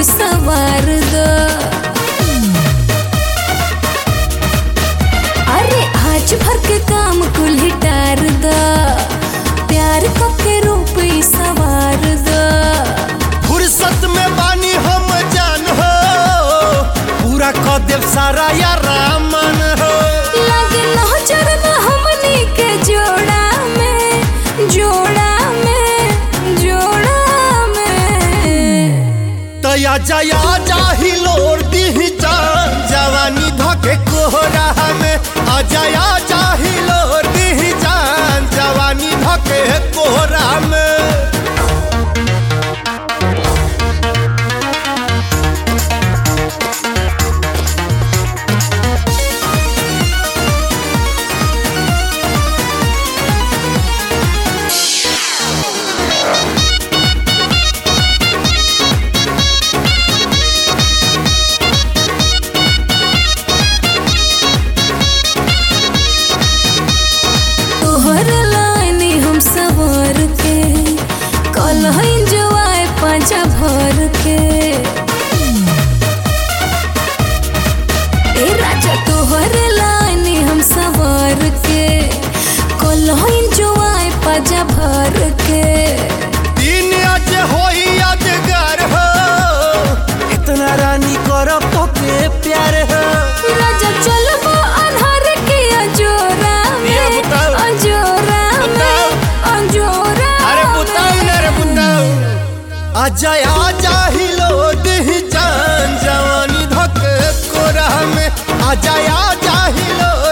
सवार दो। अरे आज भर के काम कुल टार दो, प्यार के रूप सवार दो। फुर्सत में बानी हम जान हो, पूरा क देव सारा या रामन हो। लगे नजर न हमनी के जोड़ा में, जोड़ा में, जोड़ा में। तया जया जाही लोर दी जान जवानी धके कोहरा में। अजया जाही लोर दी जान जवानी धके कोहरा में। सवार के कल जो आए पांचा भर के। ए राजा तोहर लानी हम सवार के कल जो आए पांचा भर के। दिन आज होई यादगार हो, इतना रानी करब तो के प्यार हो। राजा चलबो अन्हार के अजोरा में, अजोरा अजया जाही लोड जान जवानी धके कोरा में। अजया जाही लोड